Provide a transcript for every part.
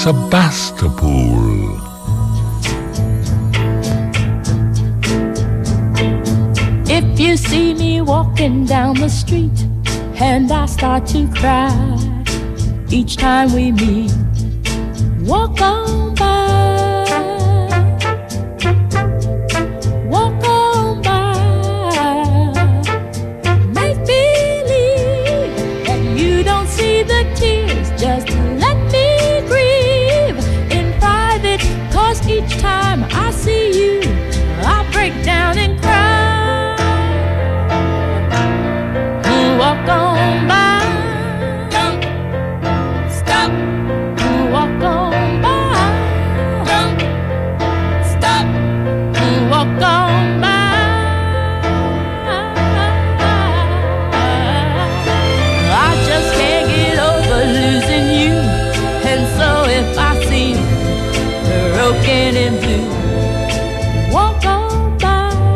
Sebastopol. If you see me walking down the street and I start to cry each time we meet, walk on by. Walk on by. Make believe that you don't see the tears. Just let me grieve in private, 'cause each time I see you, I break down and cry. Walk on by. Don't stop. Walk on by. Don't stop. Walk on by. I just can't get over losing you, and so if I seem broken and blue, walk on by.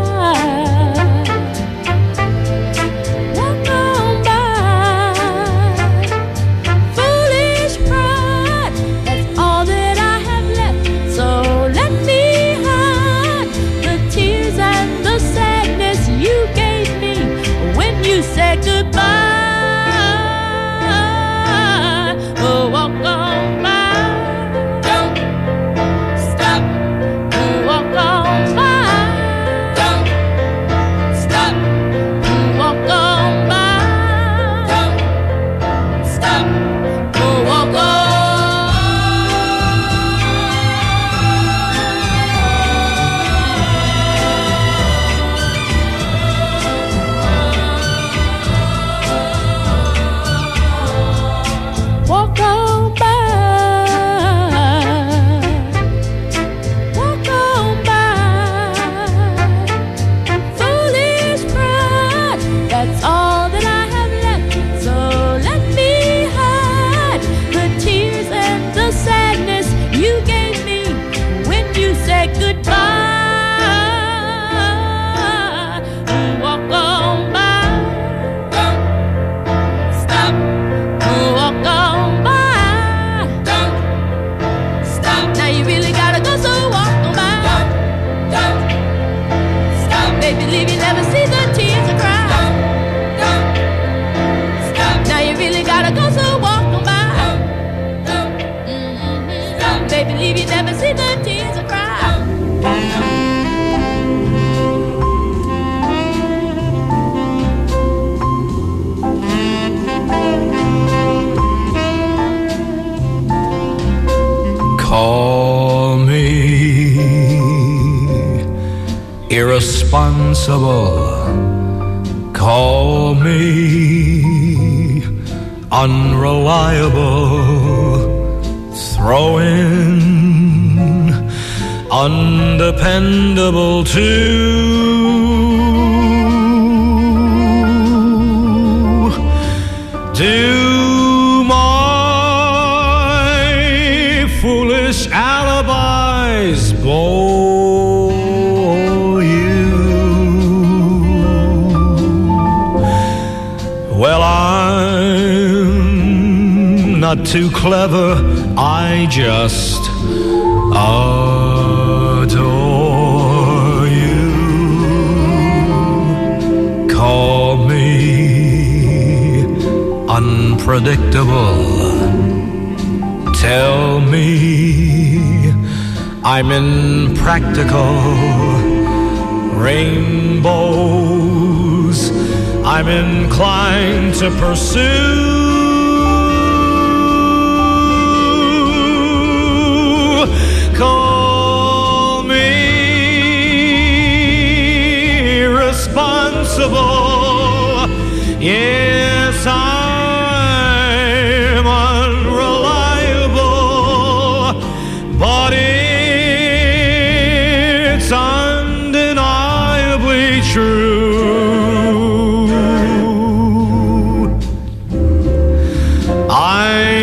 Say goodbye. Oh, walk on by. Don't stop. Walk on by. Don't stop. Walk on by. Don't stop. Walk on. Walk on by. Walk on by. Foolish pride, that's all that I have left. So let me hide the tears and the sadness you gave me when you said goodbye. Walk on by. Don't stop. Walk on by. Don't stop. Now you really gotta go, so walk on by. Don't stop. Baby, leave, you never see the tears I cry. Don't stop. Now you really gotta go, so walk on by. Don't stop. Baby, leave, you never see the tears I cry. Call me irresponsible. Call me unreliable. Throw in undependable too. Do foolish alibis bore you? Well, I'm not too clever, I just adore you. Call me unpredictable. Tell me I'm impractical. Rainbows I'm inclined to pursue. Call me irresponsible. Yes, I'm unreliable, but it's undeniably true. I'm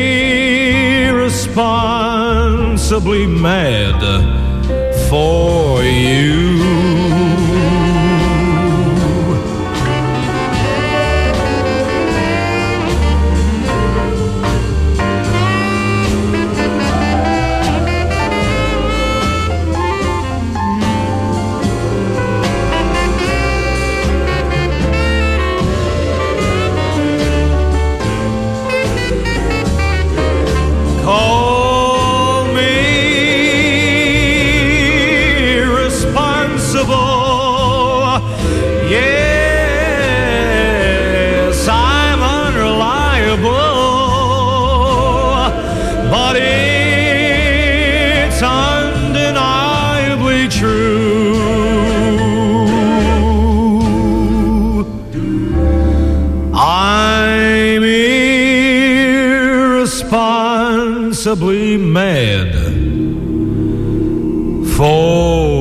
irresponsibly mad for you. simply mad for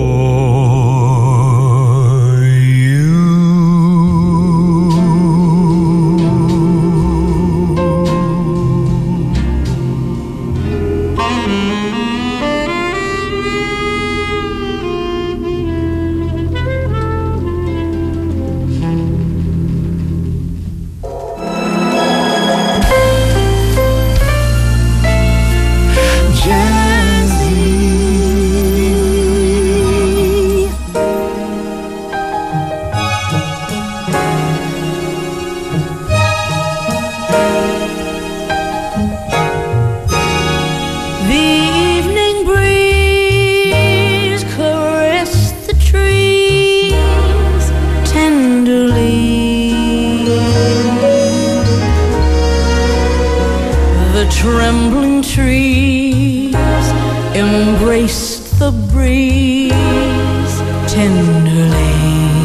trembling trees embraced the breeze tenderly.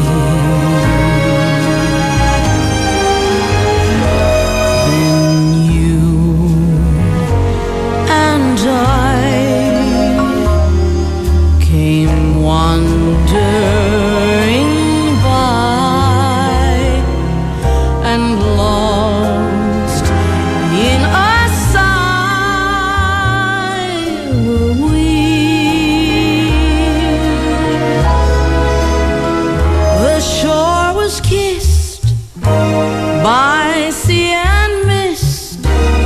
Then you and I came wandering by and lost in a by sea and mist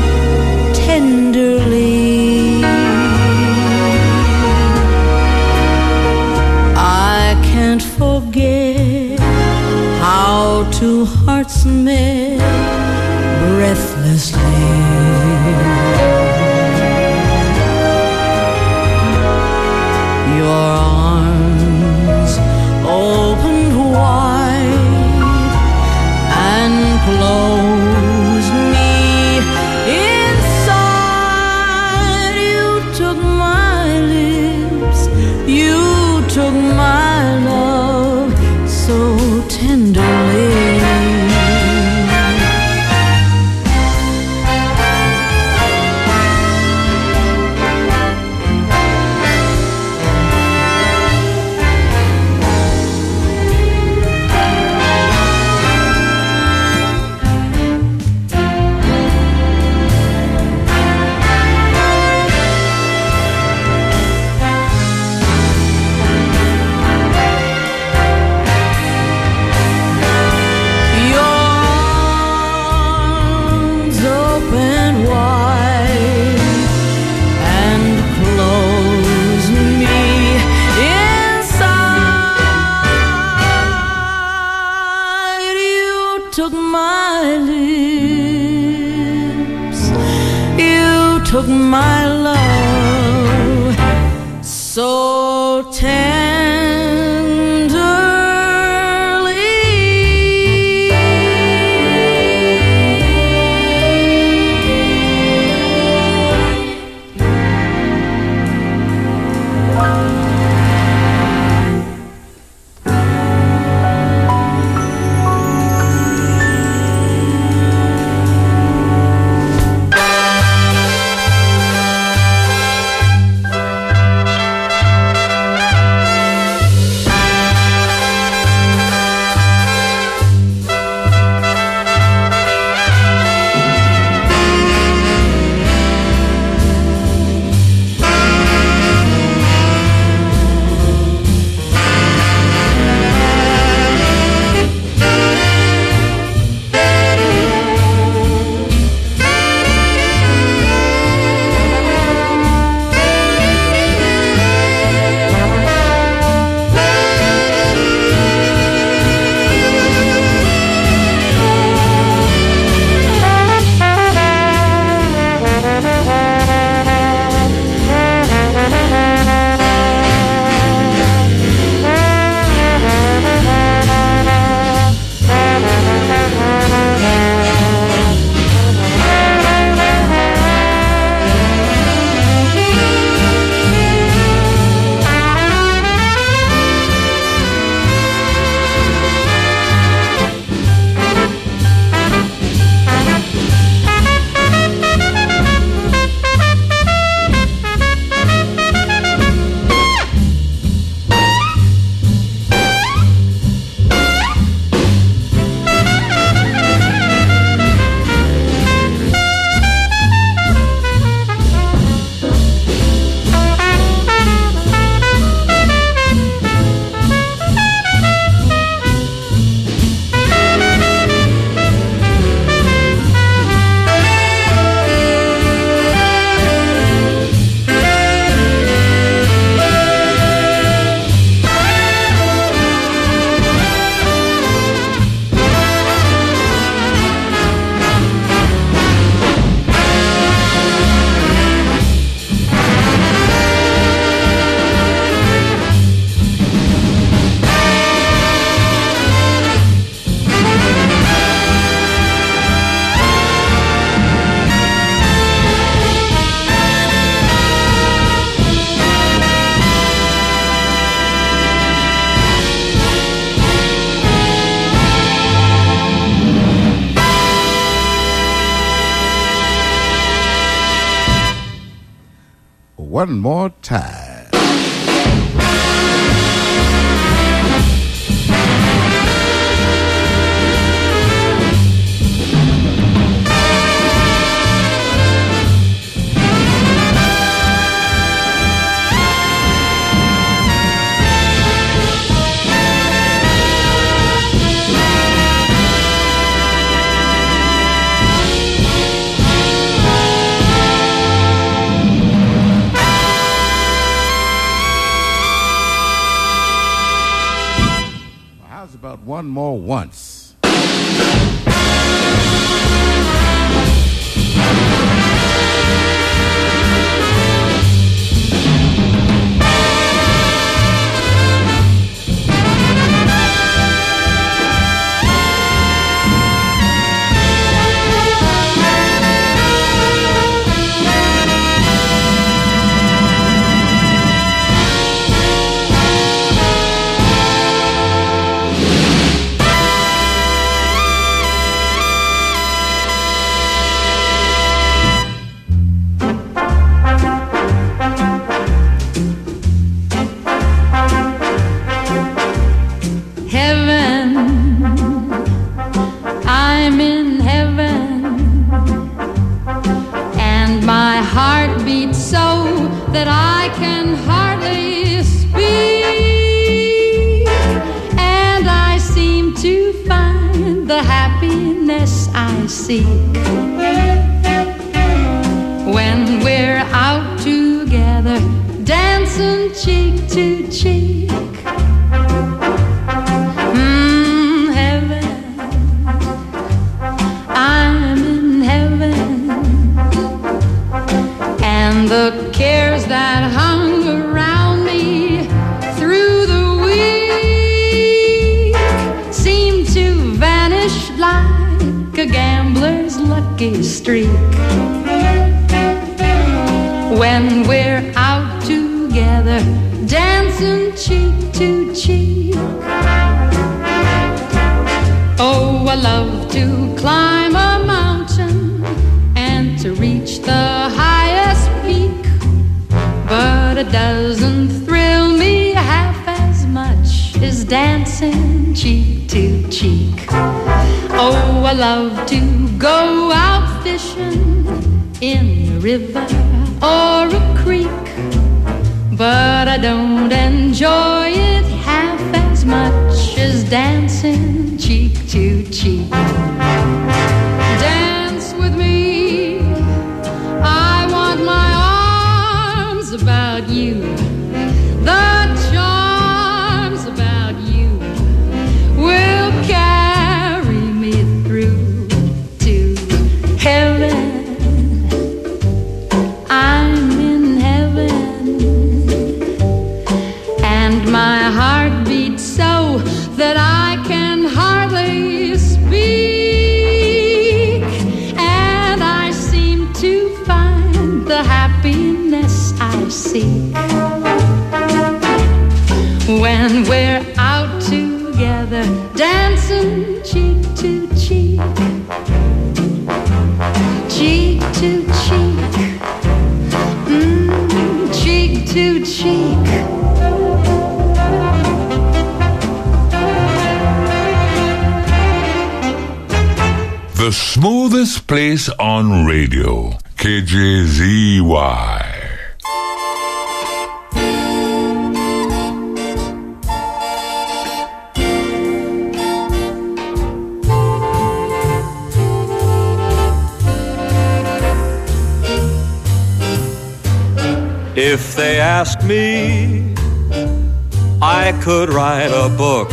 tenderly. I can't forget how two hearts met breathlessly. Your arms opened wide and closed me inside. You took my lips, you took my love so tenderly. Took my lips, you took my love so one more time. One more once. When we're out together, dancing cheek to cheek. Heaven, I'm in heaven, and the cares that hung around me through the week seem to vanish like a gambler's lucky streak. When we're out together, dancing cheek to cheek. Oh, I love to climb a mountain and to reach the highest peak, but it doesn't thrill me half as much as dancing cheek to cheek. Oh, I love to go out fishing in a river or a creek, but I don't enjoy it half as much as dancing cheek to cheek. Dance with me, I want my arms about you, the charms about you will carry me through to heaven. I'm in heaven, and my heart beats so that I can hardly speak, and I seem to find the happiness I seek when we're out together, dancing cheek to cheek, cheek to cheek, cheek to cheek. The smoothest place on radio, KJZY. If they ask me, I could write a book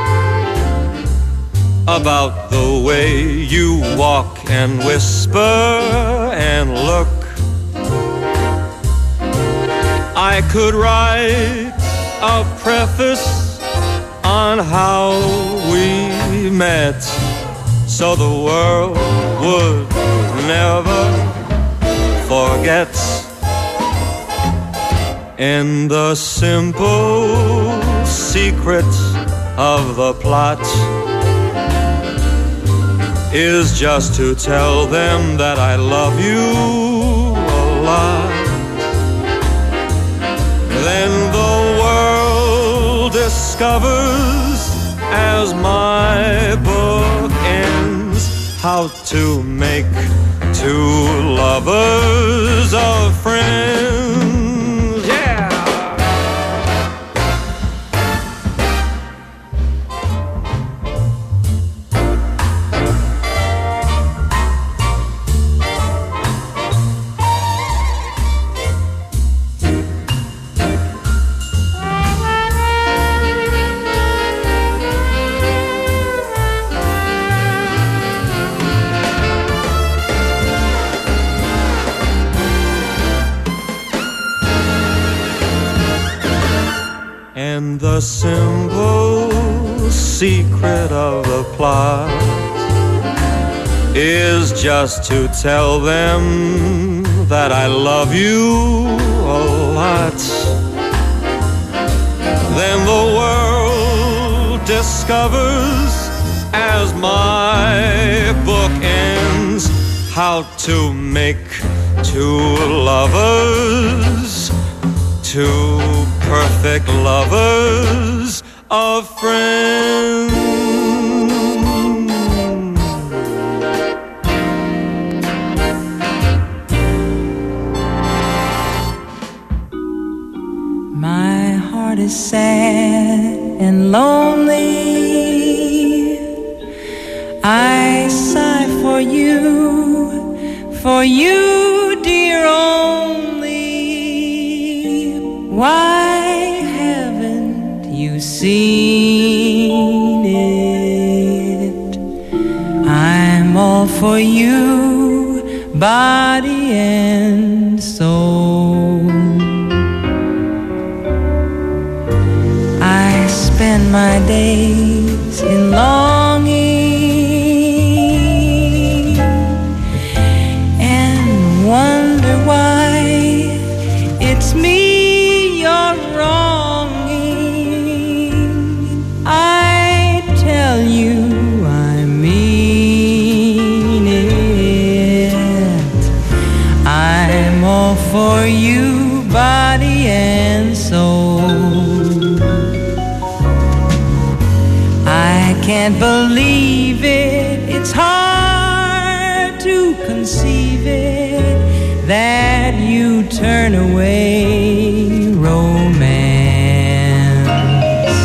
about the way you walk and whisper and look. I could write a preface on how we met, so the world would never forget. And the simple secret of the plot is just to tell them that I love you a lot. discovers as my book ends how to make two lovers of friends. Yeah! And the simple secret of the plot is just to tell them that I love you a lot. Then the world discovers as my book ends how to make two lovers, two perfect lovers of friends. My heart is sad and lonely. I sigh for you, dear only. Why haven't you seen it? I'm all for you, body and soul. I spend my days in longing and wonder why it's me you're wronging. I tell you I mean it. I'm all for you, body and soul. I can't believe it, it's hard to conceive it, that you turn away romance.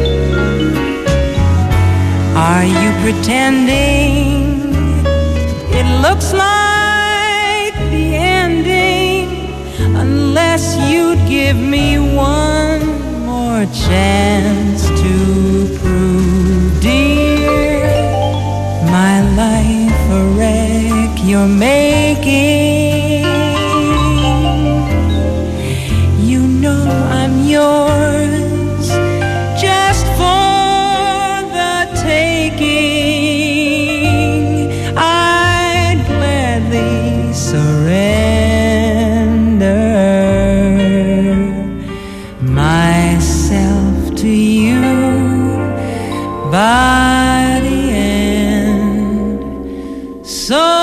Are you pretending it looks like the ending, unless you'd give me one more chance to prove, dear, my life a wreck you're making. You know I'm yours just for the taking. I'd gladly surrender myself to you, body and soul.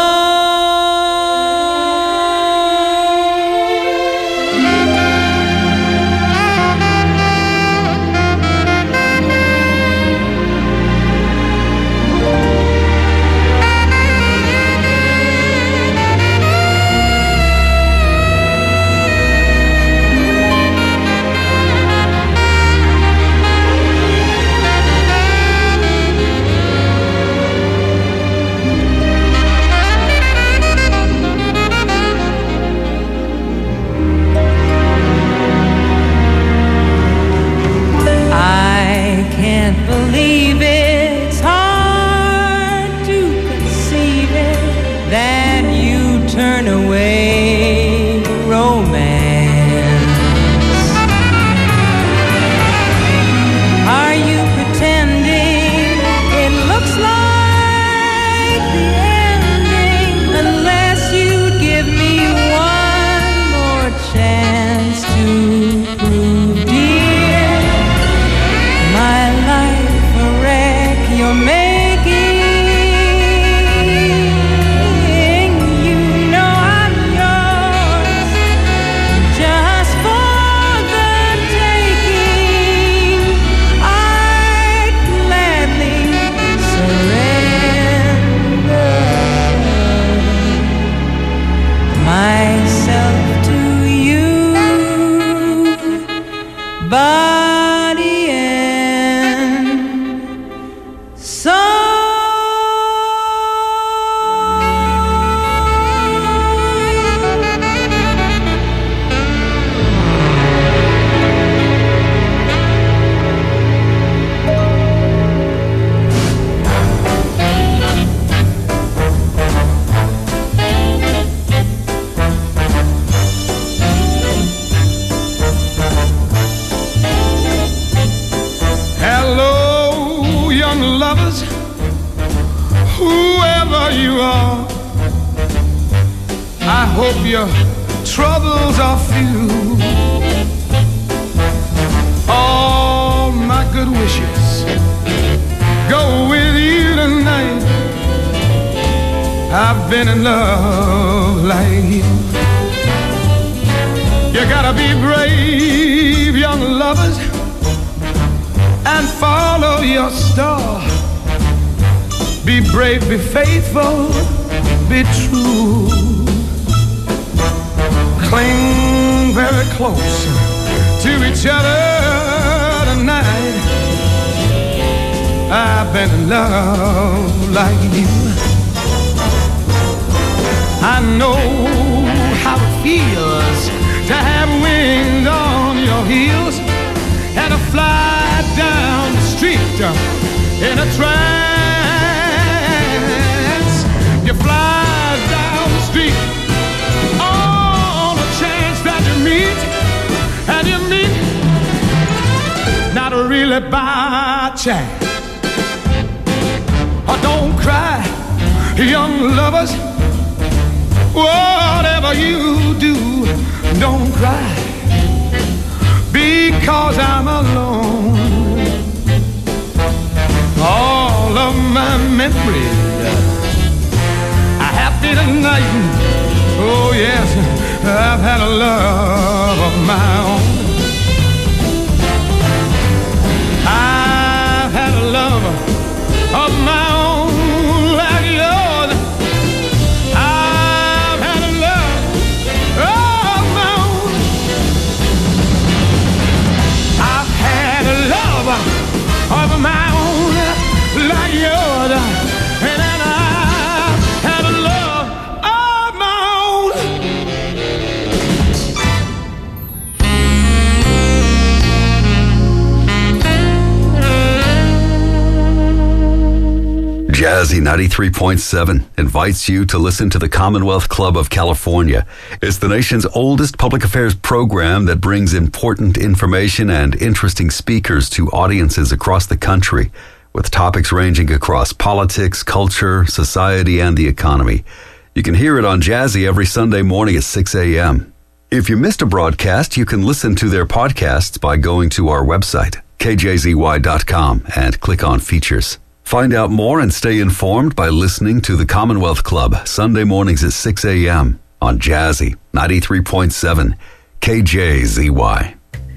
body and soul. Lovers, whoever you are, I hope your troubles are few. All my good wishes go with you tonight. I've been in love like you. You gotta be brave, young lovers, and follow your star. Be brave, be faithful, be true. Cling very close to each other tonight. I've been in love like you. I know how it feels to have wind on your heels and to fly down the street in a trance. You fly down the street on a chance that you meet, and you meet not really by chance. Oh, don't cry, young lovers. Whatever you do, don't cry, because I'm alone. All of my memories are happy tonight. Oh yes, I've had a love of my own. I've had a love of my own like yours. I've had a love of my own. I've had a love of my own like yours, and then I've had a love of my own. Jazzy 93.7 invites you to listen to the Commonwealth Club of California. It's the nation's oldest public affairs program that brings important information and interesting speakers to audiences across the country, with topics ranging across politics, culture, society, and the economy. You can hear it on Jazzy every Sunday morning at 6 a.m. If you missed a broadcast, you can listen to their podcasts by going to our website, kjzy.com, and click on Features. Find out more and stay informed by listening to the Commonwealth Club Sunday mornings at 6 a.m. on Jazzy 93.7 KJZY.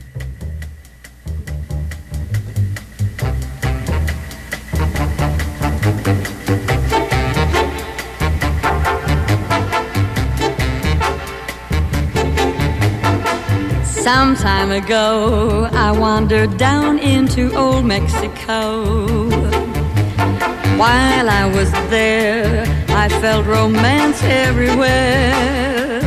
Some time ago, I wandered down into old Mexico. While I was there, I felt romance everywhere.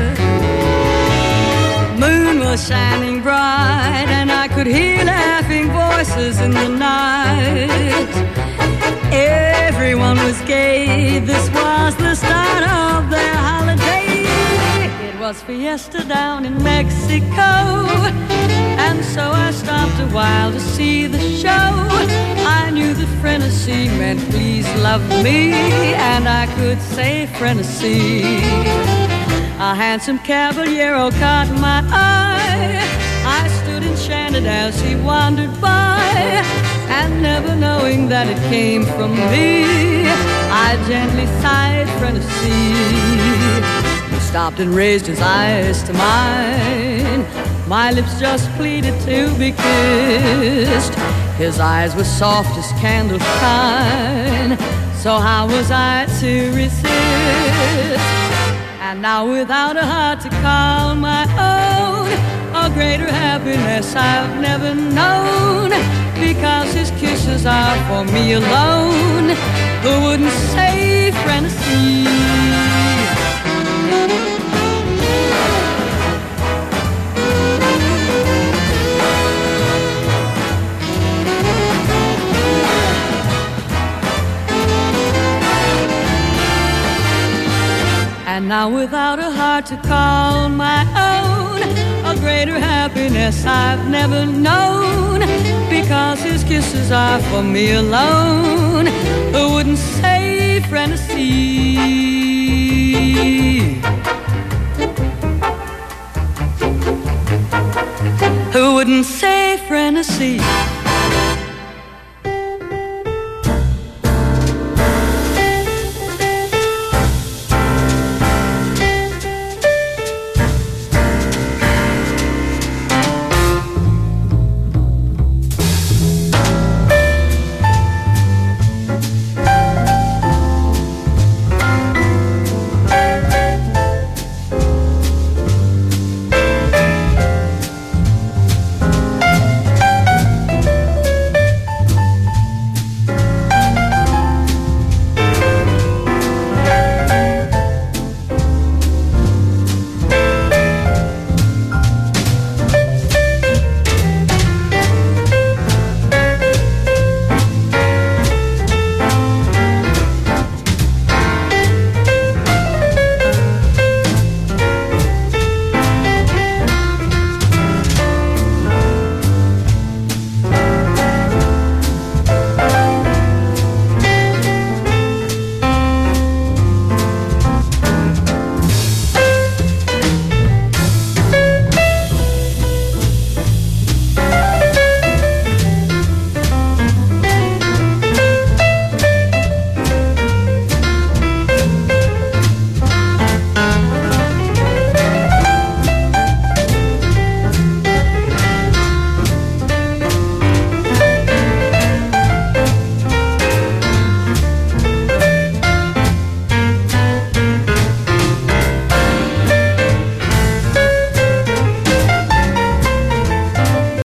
Moon was shining bright, and I could hear laughing voices in the night. Everyone was gay, this was the start of their holiday. It was fiesta down in Mexico, and so I stopped a while to see the show. I knew that frenesy meant please love me, and I could say frenesy. A handsome caballero caught my eye. I stood enchanted as he wandered by, and never knowing that it came from me, I gently sighed frenesy. He stopped and raised his eyes to mine. My lips just pleaded to be kissed. His eyes were soft as candle shine, so how was I to resist? And now without a heart to call my own, a greater happiness I've never known, because his kisses are for me alone. Who wouldn't say fantasy? And now without a heart to call my own, a greater happiness I've never known, because his kisses are for me alone. Who wouldn't say fantasy? Who wouldn't say fantasy?